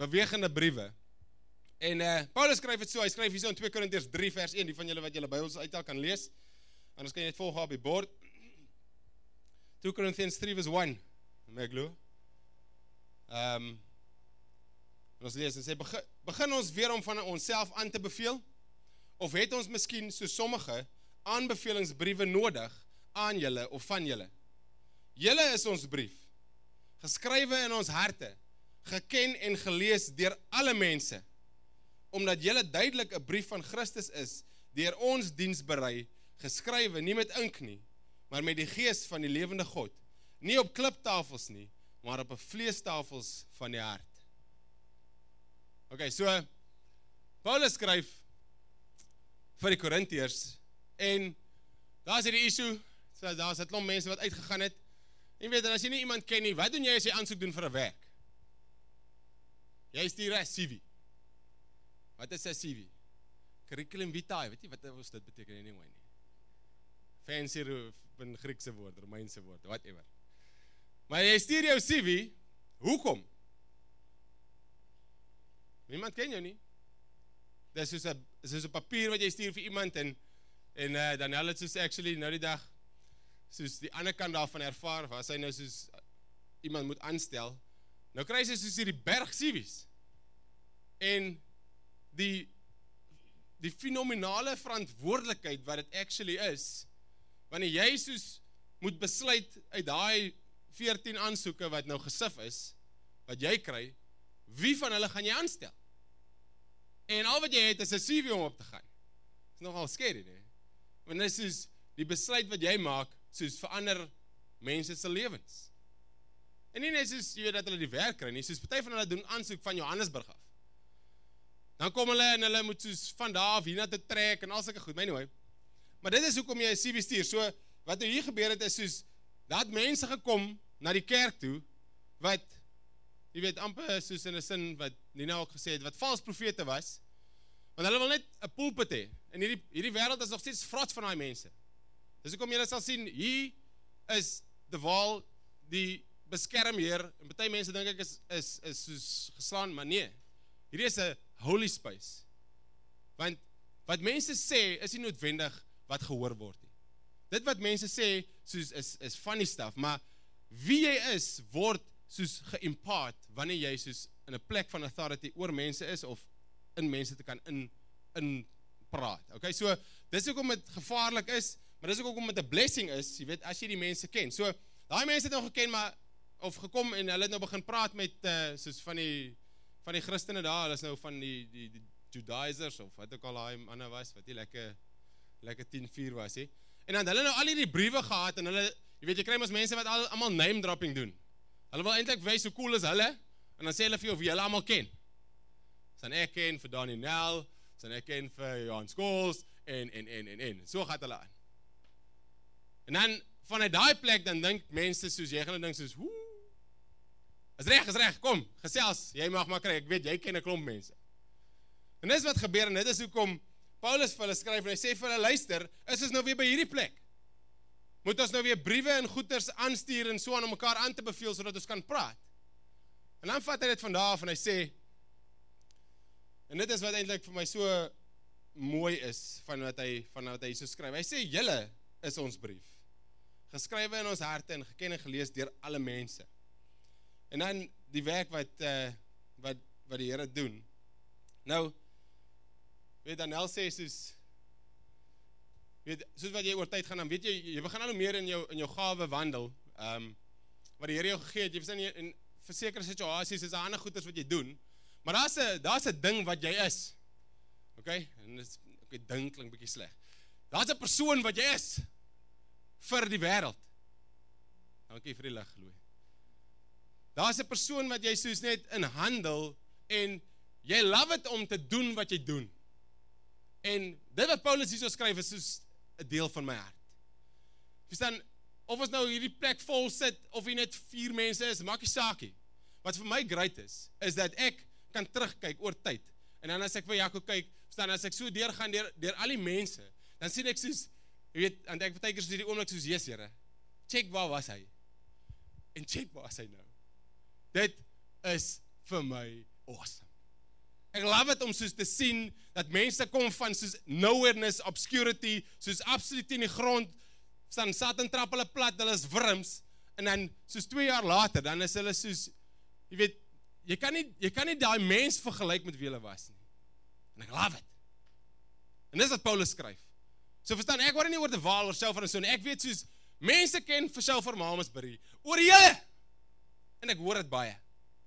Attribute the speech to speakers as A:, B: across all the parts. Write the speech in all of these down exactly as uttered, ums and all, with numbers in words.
A: bewegende briewe. En uh, Paulus skryf dit so, hy skryf hier so in twee Korintiërs drie vers een, die van julle wat julle Bybels uithaal kan lees. Anders kan jy dit volg op die bord. twee Korintiërs drie vers een, my glo. Ehm um, ons lees en sê, begin, begin ons weer om van onsself aan te beveel, of het ons miskien so sommige aanbevelingsbriewe nodig aan julle of van julle? Julle is ons brief, geskrywe in ons harte, geken en gelees deur alle mense, omdat julle duidelik 'n brief van Christus is, deur ons diens berei, geskrywe nie met ink nie, maar met die gees van die lewende God, nie op kliptafels nie, maar op 'n vleestafels van die hart. Ok, so, Paulus skryf vir die Korintiërs, en daar is die issue, so daar is 'n klomp mense wat uitgegaan het, en weet, en as jy nie iemand ken nie, wat doen jy as jy aansoek doen vir 'n werk? Jy stuur 'n C V. Wat is 'n C V? Curriculum vitae, weet jy wat ons dit beteken anyway nie? Fancy, in Griekse woord, Romeinse woord, whatever. Maar jy stuur jou C V, hoekom? Niemand ken jou nie. Dis soos 'n soos 'n papier wat jy stuur vir iemand, en en uh, dan hulle het soos actually nou die dag soos die ander kant daarvan ervaar, waar sy nou soos iemand moet aanstel. Nou kry sy soos hierdie berg C V's. En die die fenominale verantwoordelikheid wat dit actually is, wanneer jy soos moet besluit uit daai veertien aansoeke wat nou gesif is, wat jy kry, wie van hulle gaan jy aanstel? En al wat jy het is 'n C V om op te gaan. Dit is nogal scary, nee. Want dit is soos die besluit wat jy maak, soos verander mense se lewens. En nie net soos jy weet dat hulle die werk kry nie, soos party van hulle doen aansoek van Johannesburg af. Dan kom hulle en hulle moet soos van daar af hierna te trek en al sulke goed, my anyway. Maar dit is hoekom jy 'n C V stuur. So wat nou hier gebeur het is soos dat mense gekom na die kerk toe wat jy weet amper soos in 'n sin wat Nina ook gesê het, wat vals profete was. Want hulle wil net 'n pulpit hê. En hierdie hierdie wêreld is nog steeds vrot van daai mense. Dis hoekom julle sal sien, hier is De Waal die beskermheer, en baie mense dink ek is is is soos geslaan, maar nee. Hierdie is 'n holy space. Want wat mense sê is nie noodwendig wat gehoor word nie. Dit wat mense sê soos is is funny stuff, maar wie jy is word soos ge-impart wanneer jy soos in 'n plek van authority oor mense is of in mense te kan in in praat. Okay, so dis hoekom dit gevaarlik is, maar dis ook hoekom dit 'n blessing is, jy weet, as jy die mense ken. So daai mense het nou geken, maar of gekom en hulle het nou begin praat met uh, soos van die van die Christene daar, hulle is nou van die die, die Judaizers of wat ook al daai ander was wat nie lekker lekker tien vier was hè. En dan hulle nou al hierdie briewe gehad en hulle, jy weet, jy kry mos mense wat al almal name dropping doen. Hulle wil eintlik wys hoe cool is hulle en dan sê hulle vir jou of jy hulle almal ken. Dan ek ken vir Donnie Nel, dan ek ken vir Johan Scholes en en en en en. So gaan hulle aan. En dan vanuit daai plek dan dink mense soos jy gaan dink soos, "Woe. Is reg, is reg, kom, gesels. Jy mag maar kry. Ek weet jy ken 'n klomp mense." En dis wat gebeur en dit is hoekom Paulus vir hulle skryf en hy sê vir hulle, "Luister, is ons nou weer by hierdie plek? Moet ons nou weer briewe en goeders aanstuur en so aan om mekaar aan te beveel sodat ons kan praat?" En dan vat hy dit van daar af en hy sê, en dit is wat eintlik vir my so mooi is van wat hy van wat hy so skryf. Hy sê, "Julle is ons brief, geskrywe in ons harte en geken en gelees deur alle mense." En dan die werk wat uh, wat wat die Here doen. Nou weet Daniel sê soos weet soos wat jy oor tyd gaan dan weet jy jy begin al hoe meer in jou in jou gawe wandel. Ehm um, wat die Here jou gegee het. Jy verstaan in versekerde situasies is daar ander goeders wat jy doen. Maar daar's 'n daar's 'n ding wat jy is. OK? En dit okay, ding klink bietjie sleg. Daar's 'n persoon wat jy is vir die wêreld. Dankie vir die lig, Louis. Daar's 'n persoon wat jy soos net in handel en jy love it om te doen wat jy doen. En dit wat Paulus hierso skryf is soos 'n deel van my hart. Verstaan, of ons nou hierdie plek vol sit of hier net vier mense is, maak nie saak nie. Wat vir my great is, is dat ek kan terugkyk oor tyd. En dan as ek vir Jaco kyk, verstaan, as ek so deurgaan deur deur al die mense, dan sien ek soos, jy weet, en ek partykeer soos hierdie oomblik soos, "Jesus Here, check waar was hy? En check waar is hy nou?" Dit is vir my awesome. Ek love it om soos te sien, dat mense kom van soos nowhereness, obscurity, soos absoluut in die grond, staan Satan trap hulle plat, hulle is wurms, en dan soos twee jaar later, dan is hulle soos, jy weet, jy kan nie, jy kan nie daai mens vergelyk met wie hulle was nie. En ek love it. En dis wat Paulus skryf. So verstaan, ek word nie oor te waal oor Shofar en so, en ek weet soos, mense ken vir Shofar Mamasbury, oor julle, en ek hoor dit baie.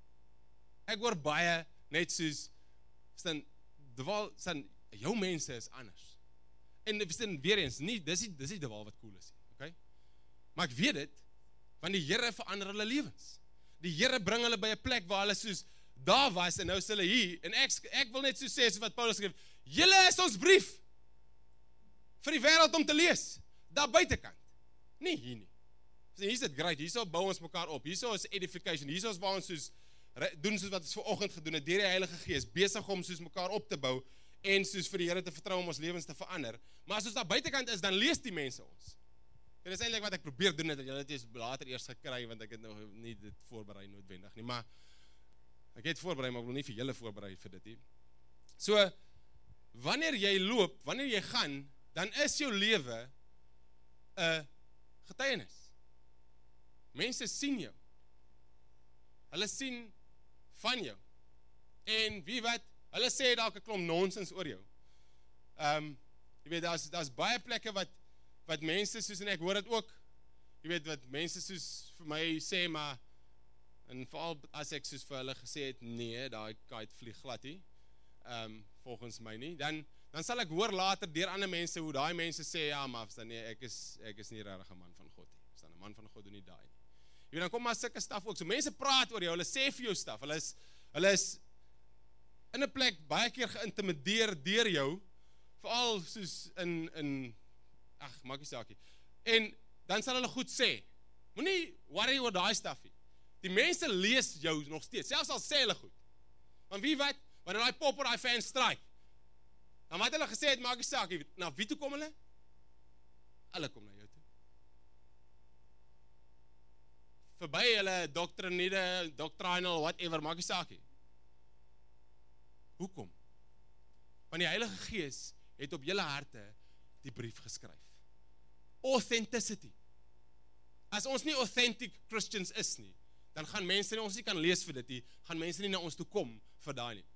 A: Ek hoor baie, net soos, verstaan, de waal, verstaan, jou mense is anders. En verstaan, weer eens, nie, dis nie, dis nie de waal wat cool is, okay? Maar ek weet dit, want die Here verander hulle lewens. Die Here bring hulle by 'n plek waar hulle soos, daar was, en nou is hulle hier, en ek, ek wil net so sê, so wat Paulus skryf, julle is ons brief, vir die wêreld om te lees, daar buitekant, nie hier nie. Hier is dit great, hier so bou ons mekaar op, hier so is edification, hier so is waar ons soos, doen soos wat ons vanoggend gedoen het, deur die Heilige Gees, besig om soos mekaar op te bou, en soos vir die Here te vertrou om ons lewens te verander, maar as ons daar buitekant is, dan lees die mense ons. En dit is eintlik wat ek probeer doen het, dat julle dit later eers gekry, want ek het nog nie dit voorberei noodwendig nie, maar ek het voorberei, maar ek wil nie vir julle voorberei vir dit nie. So, wanneer jy loop, wanneer jy gaan, dan is jou lewe 'n getuienis. Mense sien jou. Hulle sien van jou. En wie wat, hulle sê dalk 'n klomp nonsens oor jou. Ehm, um, jy weet, daar's daar's baie plekke wat wat mense soos, en ek hoor dit ook, jy weet wat mense soos vir my sê, maar en veral as ek soos vir hulle gesê het, nee, daai kite vlieg glad nie, ehm um, volgens my nie, dan dan sal ek hoor later deur ander mense hoe daai mense sê, ja, maar verstaan nee, ek is ek is nie regtig 'n man van God nie. Verstaan, 'n man van God doen nie daai nie. Jy weet, dan kom maar sulke staf ook. So mense praat oor jou, hulle sê vir jou staf. Hulle is hulle is in 'n plek baie keer geïntimideer deur jou, veral soos in in ag, maak nie saak nie. En dan sal hulle goed sê. Moenie worry oor daai staf nie. Die mense lees jou nog steeds, selfs al sê hulle goed. Want wie weet, wanneer daai pop oor daai fan stryk, dan wat hulle gesê het, maak nie saak nie. Nou, wie toe kom hulle? Hulle kom na jou toe. Verby hulle doctrinele, doctrinal, whatever, maak nie saak nie. Hoekom? Want die Heilige Gees het op julle harte die brief geskryf. Authenticity. As ons nie authentic Christians is nie, dan gaan mense nie, ons nie kan lees vir dit nie, gaan mense nie na ons toe kom vir daai nie.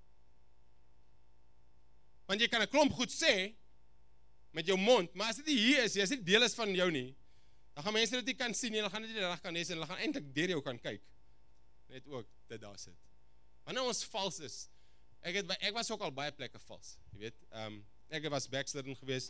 A: Want jy kan 'n klomp goed sê met jou mond, maar as dit nie hier is, as dit deel is van jou nie, dan gaan mense dit nie kan sien nie, hulle gaan dit nie reg kan lees en hulle gaan eintlik deur jou kan kyk. Net ook dit daar sit. Wanneer ons vals is, ek het ek was ook al baie plekke vals, jy weet. Ehm um, ek was backslidden geweest.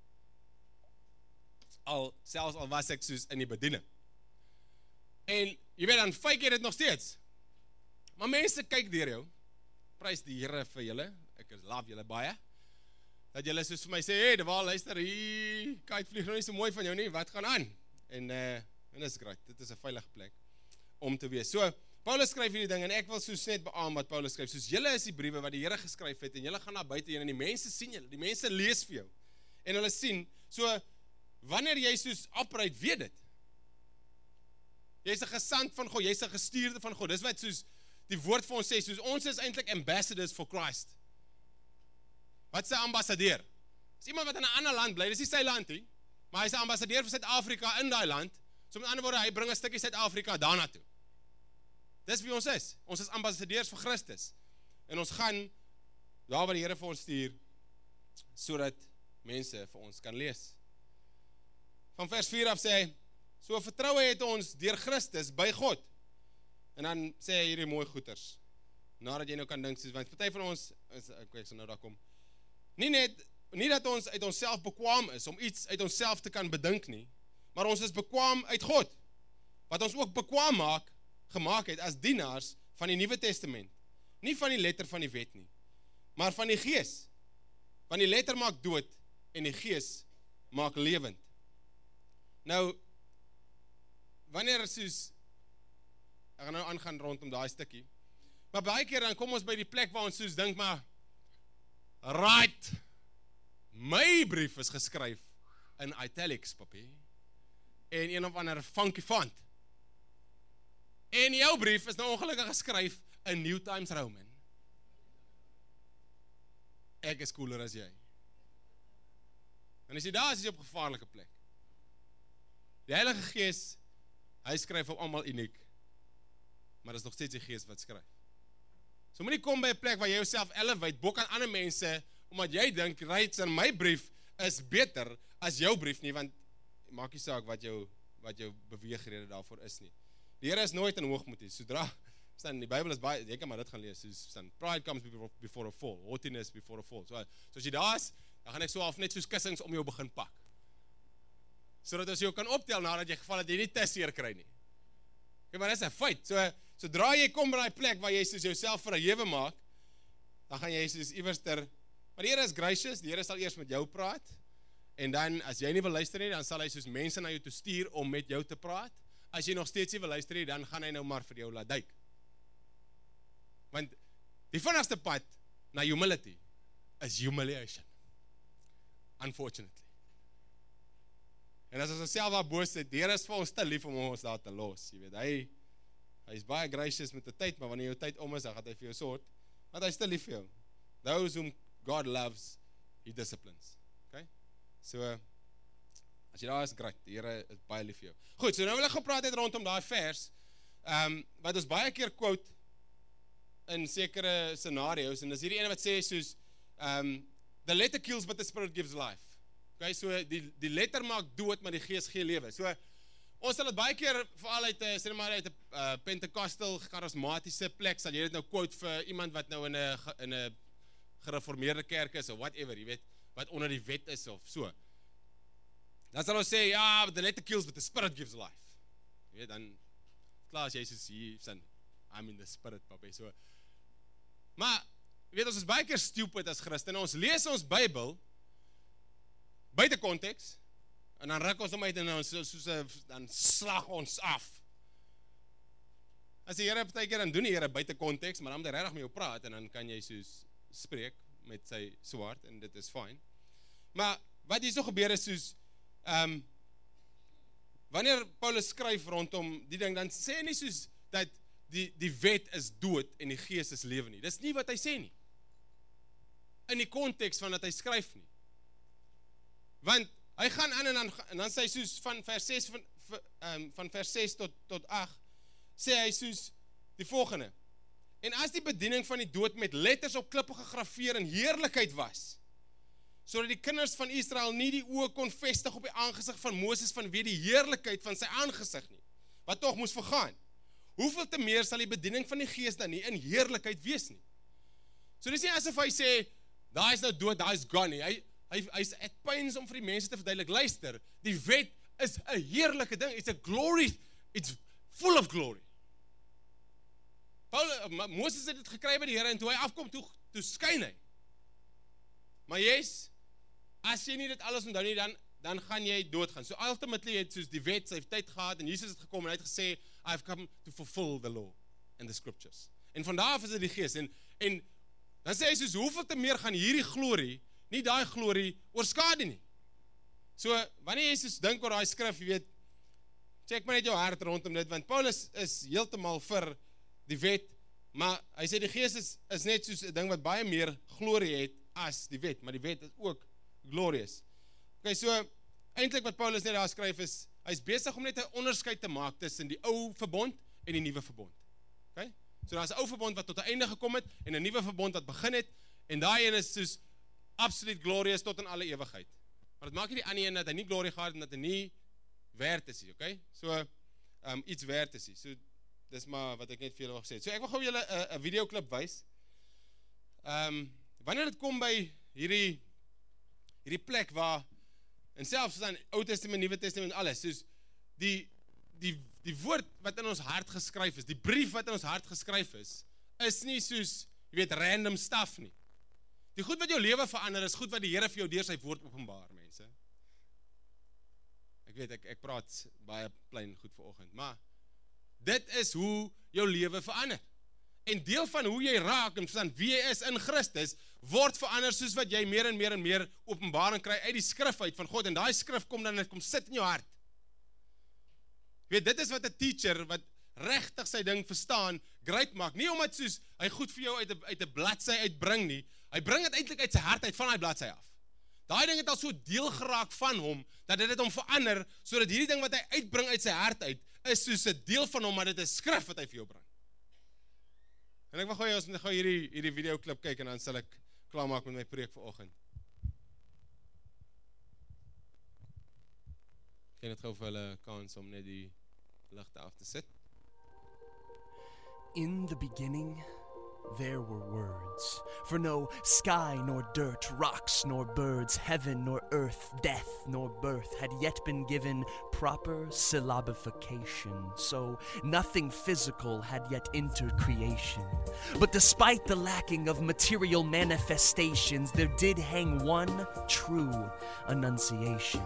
A: Al selfs al was ek soos in die bediening. En jy weet dan fake jy dit nog steeds. Maar mense kyk deur jou. Prys die Here vir julle. Ek love julle baie. Dat julle soos vir my sê, hey, de waal, luister, hier, kite vlieg nog nie so mooi van jou nie, wat gaan aan? En uh, en dis great. Dit is 'n veilige plek om te wees. So, Paulus skryf hierdie ding en ek wil soos net beamoen wat Paulus skryf. Soos julle is die briewe wat die Here geskryf het en julle gaan na buite heen en die mense sien julle. Die mense lees vir jou. En hulle sien. So wanneer jy soos operate, weet dit. Jy's 'n gesant van God, jy's 'n gestuurde van God. Dis wat soos die woord vir ons sê, soos ons is eintlik ambassadors for Christ. Wat sê ambassadeur? Dis iemand wat in 'n ander land bly. Dis nie sy land nie, maar hy's 'n ambassadeur vir Suid-Afrika in daai land. So met ander woorde, hy bring 'n stukkie Suid-Afrika daarna toe. Dis wie ons is. Ons is ambassadeurs vir Christus. En ons gaan daar waar die Here vir ons stuur, sodat mense vir ons kan lees. Van vers vier af sê hy, so vertroue het ons deur Christus by God. En dan sê hy hierdie mooi goeters. Nadat jy nou kan dink, want party van ons, is, ek ek sal nou daar kom, nie net, nie dat ons uit onsself bekwaam is, om iets uit onsself te kan bedink nie, maar ons is bekwaam uit God, wat ons ook bekwaam maak, gemaak het as dienaars van die Nuwe Testament. Nie van die letter van die wet nie, maar van die Gees. Want die letter maak dood, en die Gees maak lewend. Nou, wanneer soos, ek gaan nou aangaan rondom daai stukkie, maar baie keer dan kom ons by die plek waar ons soos dink, maar, right, my brief is geskryf in italics, papie, en een of ander funky font. En jou brief is nou ongelukkig geskryf 'n New Times Roman. Ek is cooler as jy. En as jy daar is, is jy op 'n gevaarlike plek. Die Heilige Gees, hy skryf op almal uniek. Maar dit is nog steeds die Gees wat skryf. So moenie kom by 'n plek waar jy jouself elevate bo kan ander mense, omdat jy dink, right, in my brief is beter as jou brief nie, want maak nie saak wat jou wat jou beweegrede daarvoor is nie. Die Here is nooit in hoogmoed nie. Sodra staan die Bybel is baie, jy kan maar dit gaan lees, soos staan pride comes before, before a fall, haughtiness before a fall. So, so as jy daar is, dan gaan ek so af net soos kussings om jou begin pak. Sodat ons jou kan optel nadat jy geval het jy nie te seer kry nie. Okay, maar dit is 'n feit. So sodra jy kom by daai plek waar jy soos jouself verhewe maak, dan gaan jy soos iewers ter, maar die Here is gracious, die Here sal eers met jou praat. En dan, as jy nie wil luister nie, dan sal hy soos mense na jou toe stuur om met jou te praat. As jy nog steeds nie wil luister nie, dan gaan hy nou maar vir jou laat duik. Want die vinnigste pad na humility is humiliation. Unfortunately. En as ons onsself daar boos sit, die Here is vir ons te lief om ons daar te los. Jy weet, hy, hy is baie gracious met die tyd, maar wanneer jou tyd om is, dan gaan hy vir jou sort, want hy is te lief vir jou. Those whom God loves, he disciplines. Okay? So, as jy daar is, great, die Here is baie lief vir jou. Goed, so nou wil ek gepraat het rondom daai vers, um, wat ons baie keer quote in sekere scenario's, en dis hierdie ene wat sê soos, um, the letter kills but the spirit gives life. Okay, so die, die letter maak dood, maar die gees gee lewe. So, ons sal dit baie keer, veral uit, sê maar uit 'n uh, Pentecostal, charismatiese plek, sal jy dit nou quote vir iemand wat nou in 'n in 'n gereformeerde kerk is, of whatever, jy weet, wat onder die wet is, of so. Dan sal ons sê, ja, the letter kills, but the spirit gives life. Jy weet, dan, klaar as jy soos hier, sin, I'm in the spirit, papi, so. Maar, jy weet, ons is baie keer stupid as Christen, ons lees ons Bybel, buite konteks, en dan ruk ons om uit, en dan, soos, soos, dan slag ons af. As die Here partykeer dan doen die Here buite konteks, maar dan moet hy regtig met jou praat, en dan kan jy soos spreek met sy swaard, en dit is fyn. Maar, wat hier so gebeur is soos, um, wanneer Paulus skryf rondom die ding, dan sê hy nie soos, dat die, die wet is dood, en die gees is lewe nie. Dis nie wat hy sê nie. In die konteks van dat hy skryf nie. Want, hy gaan aan en dan, en dan sê hy soos, van vers ses, van, um, van vers ses tot, tot agt, sê hy soos, die volgende, en as die bediening van die dood met letters op klippe gegraveer in heerlikheid was, sodat die kinders van Israel nie die oë kon vestig op die aangesig van Moses vanweë die heerlikheid van sy aangesig nie, wat tog moes vergaan. Hoeveel te meer sal die bediening van die gees dan nie in heerlikheid wees nie? So dis nie asof hy sê, daar is nou dood, daar is gone nie. Hy, hy, hy is at pains om vir die mense te verduidelik, luister, die wet is 'n heerlike ding, it's a glory, it's full of glory. Paul, Moses het dit gekry by die Here, en toe hy afkom, toe, toe skyn hy. Maar yes, as jy nie dit alles onthou nie, dan, dan gaan jy doodgaan. So ultimately het soos die wet sy tyd gehad, en Jesus het gekom, en hy het gesê, I've come to fulfill the law and the scriptures. En vandaar af is dit die gees, en, en dan sê hy soos, hoeveel te meer gaan hierdie glorie, nie daai glorie, oorskade nie. So, wanneer jy soos dink oor daai skrif, jy weet, check maar net jou hart rondom dit, want Paulus is heeltemal vir die wet, maar hy sê die gees is, is net soos 'n ding wat baie meer glorie het as die wet, maar die wet is ook glorious. Ok, so, eintlik wat Paulus net daar skryf is, hy is besig om net 'n onderskeid te maak tussen die ou verbond en die nuwe verbond. Ok, so daar is 'n ou verbond wat tot 'n einde gekom het, en 'n nuwe verbond wat begin het, en daai een is soos absoluut glorious tot in alle ewigheid. Maar dit maak nie die ander een dat hy nie glorie gehad en dat hy nie werd is nie, ok? So, um, iets werd is nie. So, dis maar wat ek net vir julle gesê het. So, ek wil gou julle 'n videoklip wys. Um, wanneer dit kom by hierdie hierdie plek waar, en selfs aan Ou Testament, Nuwe Testament, alles, soos die, die, die woord wat in ons hart geskryf is, die brief wat in ons hart geskryf is, is nie soos, jy weet, random stuff nie. Die goed wat jou lewe verander is goed wat die Here vir jou deur sy woord openbaar, mense. Ek weet, ek, ek praat baie plain goed vanoggend, maar dit is hoe jou lewe verander. En deel van hoe jy raak, en verstaan wie jy is in Christus, word verander soos wat jy meer en meer en meer openbaring kry uit die skrif uit van God, en daai skrif kom dan, het kom sit in jou hart. Jy weet, dit is wat 'n teacher, wat regtig sy ding verstaan, great maak. Nie omdat soos hy goed vir jou uit 'n uit 'n bladsy uitbring nie. Hy bring dit eintlik uit sy hart uit van daai bladsy af. Daai ding het al so deel geraak van hom dat dit dit hom verander sodat hierdie ding wat hy uitbring uit sy hart uit is soos 'n deel van hom, maar dit is skrif wat hy vir jou bring. En ek wil gou ons moet gou hierdie hierdie video klip kyk en dan sal ek klaarmaak met my preek vanoggend. Ek het gou vir hulle kans om net die ligte af te sit.
B: In the beginning, there were words. For no sky nor dirt, rocks nor birds, heaven nor earth, death nor birth had yet been given proper syllabification. So nothing physical had yet entered creation. But despite the lacking of material manifestations, there did hang one true annunciation.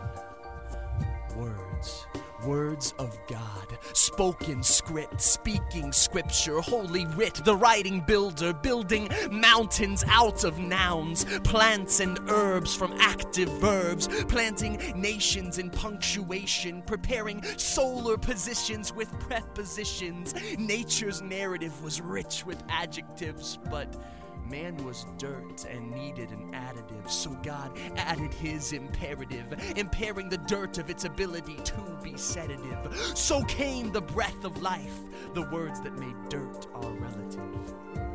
B: Words. Words of God, spoken script, speaking scripture, holy writ, the writing builder, building mountains out of nouns, plants and herbs from active verbs, planting nations in punctuation, preparing solar positions with prepositions. Nature's narrative was rich with adjectives, but man was dirt and needed an additive, so God added his imperative, impairing the dirt of its ability to be sedative. So came the breath of life, the words that made dirt our relative.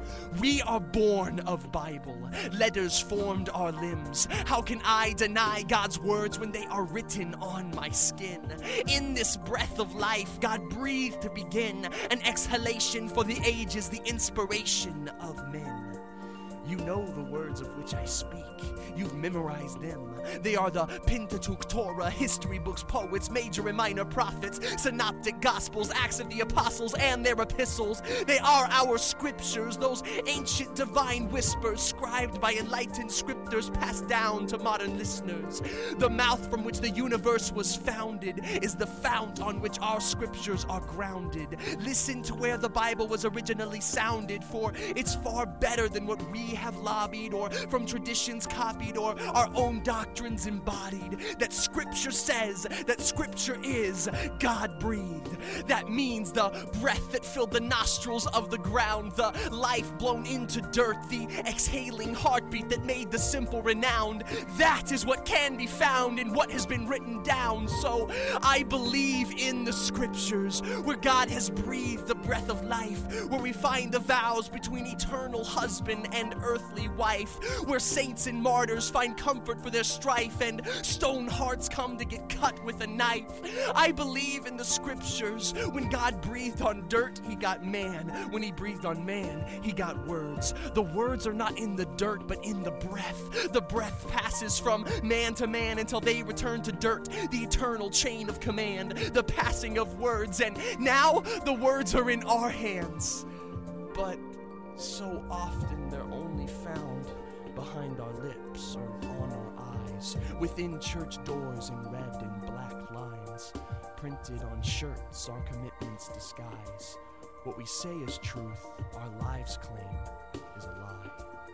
B: We are born of Bible, letters formed our limbs. How can I deny God's words when they are written on my skin? In this breath of life, God breathed to begin, an exhalation for the ages, the inspiration of men. You know the words of which I speak. You've memorized them. They are the Pentateuch, Torah, history books, poets, major and minor prophets, synoptic gospels, Acts of the Apostles, and their epistles. They are our scriptures, those ancient divine whispers scribed by enlightened scriptors passed down to modern listeners. The mouth from which the universe was founded is the fount on which our scriptures are grounded. Listen to where the Bible was originally sounded, for it's far better than what we have lobbied or from traditions copied or our own doctrines embodied. That scripture says that scripture is God-breathed. That means the breath that filled the nostrils of the ground, the life blown into dirt, the exhaling heartbeat that made the simple renowned. That is what can be found in what has been written down. So I believe in the scriptures, where God has breathed the breath of life, where we find the vows between eternal husband and earthly wife, where saints and martyrs find comfort for their strife and stone hearts come to get cut with a knife. I believe in the scriptures. When God breathed on dirt, he got man. When he breathed on man, he got words. The words are not in the dirt, but in the breath. The breath passes from man to man until they return to dirt, the eternal chain of command, the passing of words, and now the words are in our hands. But so often they're only found behind our lips or on our eyes, within church doors in red and black lines, printed on shirts our commitments disguise. What we say is truth, our lives claim is a lie.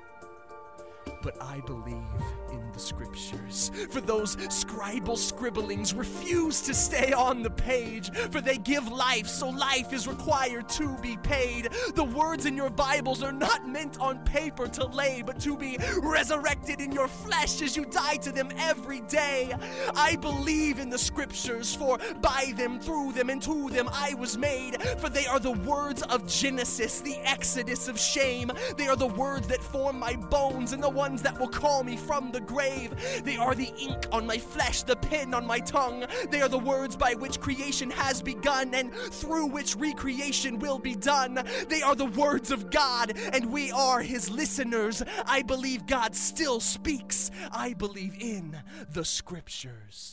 B: But I believe in the scriptures, for those scribal scribblings refuse to stay on the page, for they give life, so life is required to be paid. The words in your Bibles are not meant on paper to lay, but to be resurrected in your flesh as you die to them every day. I believe in the scriptures, for by them, through them, and to them I was made, for they are the words of Genesis, the exodus of shame. They are the words that form my bones and the ones that will call me from the grave. They are the ink on my flesh, the pen on my tongue. They are the words by which creation has begun and through which recreation will be done. They are the words of God, and we are his listeners. I believe God still speaks. I believe in the scriptures.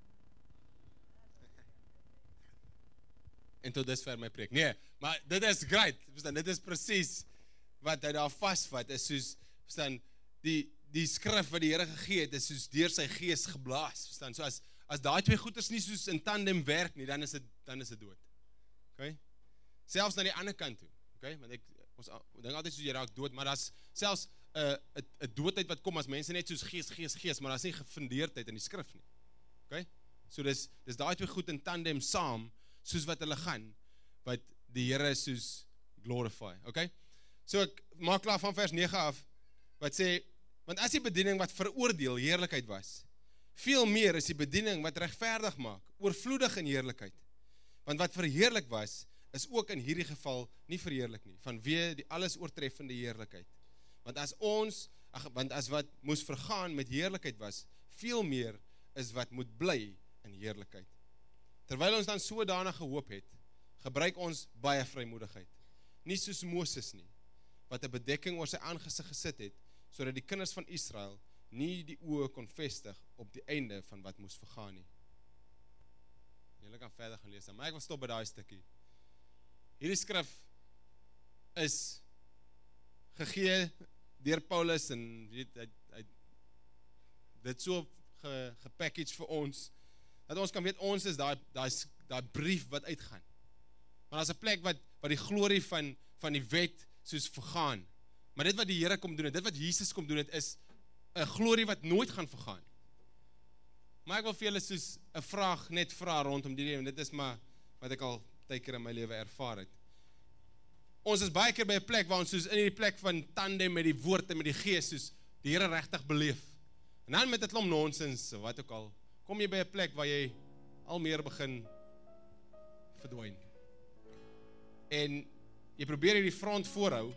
A: En tot dusver my preek. Nee, maar dit is great. Verstaan, dit is presies wat hy daar vasvat. Is soos, verstaan, die die skrif wat die Here gegee het, is soos deur sy gees geblaas. Verstaan? So as as daai twee goeders nie soos in tandem werk nie, dan is dit dan is dit dood. Okay? Selfs na die ander kant toe. Okay? Want ek ons dink altyd soos jy raak dood, maar daar's selfs 'n uh, 'n 'n doodheid wat kom as mense net soos gees gees gees, maar daar's nie gefundeerdheid in die skrif nie. Okay? So dis dis daai twee goed in tandem saam, soos wat hulle gaan, wat die Here soos glorify, okay? So ek maak klaar van vers nege af, wat sê, want as die bediening wat veroordeel heerlikheid was, veel meer is die bediening wat regverdig maak, oorvloedig in heerlikheid. Want wat verheerlik was, is ook in hierdie geval nie verheerlik nie, vanweë die alles oortreffende heerlikheid. Want as ons, ach, want as wat moes vergaan met heerlikheid was, veel meer is wat moet bly in heerlikheid. Terwyl ons dan sodanige hoop het, gebruik ons baie vrymoedigheid. Nie soos Moses nie, wat 'n bedekking oor sy aangesig gesit het, sodat die kinders van Israel nie die oë kon vestig op die einde van wat moes vergaan nie. Julle kan verder gaan lees, maar ek wil stop by daai stukkie. Hierdie skrif is gegee deur Paulus en weet, hy, hy, dit so ge, gepackage vir ons, dat ons kan weet, ons is daai, daai, daai brief wat uitgaan. Maar as 'n plek wat, wat die glorie van, van die wet soos vergaan. Maar dit wat die Here kom doen het, dit wat Jesus kom doen het, is 'n glorie wat nooit gaan vergaan. Maar ek wil vir julle soos 'n vraag net vra rondom die lewe, en dit is maar wat ek al baie keer in my lewe ervaar het. Ons is baie keer by 'n plek waar ons soos in die plek van tandem met die woord en met die gees, soos die Here regtig beleef. En dan met 'n klomp nonsens, wat ook al, kom jy by 'n plek waar jy al meer begin verdwyn. En jy probeer hierdie front voorhou,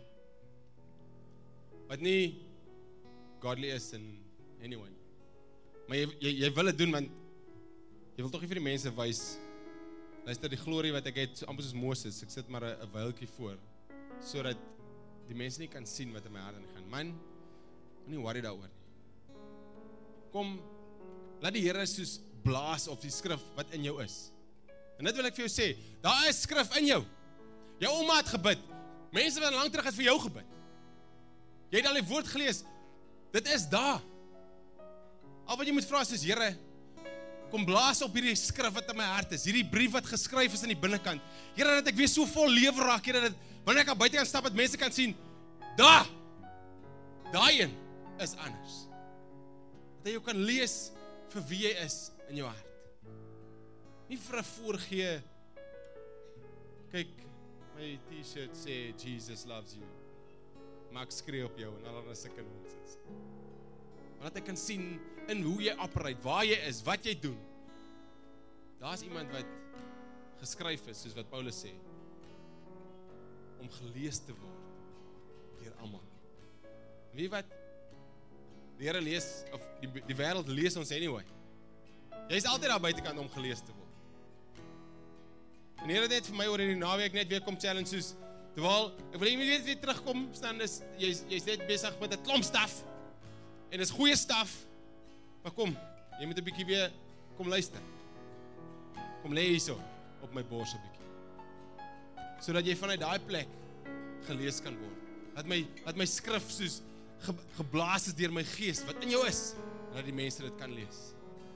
A: wat nie godly is in anyone. Maar jy, jy, jy wil dit doen, want jy wil tog nie vir die mense wys, luister die glorie wat ek het, so amper soos Moses, ek sit maar 'n wyltjie voor, sodat die mense nie kan sien wat in my hart aangaan. Man, moenie worry daaroor nie. Kom, laat die Here soos blaas op die skrif wat in jou is. En dit wil ek vir jou sê, daar is skrif in jou. Jou ouma het gebid. Mense wat lank terug het vir jou gebid. Jy het al die woord gelees. Dit is daar. Al wat jy moet vra is, Here, kom blaas op hierdie skrif wat in my hart is. Hierdie brief wat geskryf is aan die binnekant. Here, dat ek weer so vol lewe raak, Here, dat wanneer ek aan buite kan stap, dat mense kan sien, daar, daai een is anders. Dat jy jou kan lees vir wie jy is in jou hart. Nie vir 'n voorgee, kyk, my t-shirt sê, Jesus loves you. Maar ek skree op jou en allerlei sulke nonsens. Maar dat ek kan sien in hoe jy operate, waar jy is, wat jy doen. Daar is iemand wat geskryf is, soos wat Paulus sê, om gelees te word deur almal. Wie wat? Die Here lees, of die, die wêreld lees ons anyway. Jy is altyd daar buitekant om gelees te word. En Here het net vir my oor hierdie naweek net weer kom challenge soos, terwyl, ek wil nie weet wie terugkom, staan is, jy's jy's net besig met 'n klomp staf, en dis goeie staf, maar kom, jy moet 'n bietjie weer, kom luister. Kom lê hierso, op my bors 'n bietjie. Sodat jy vanuit daai plek gelees kan word. Dat my, dat my skrif soos ge, geblaas is deur my gees, wat in jou is, en dat die mense dit kan lees.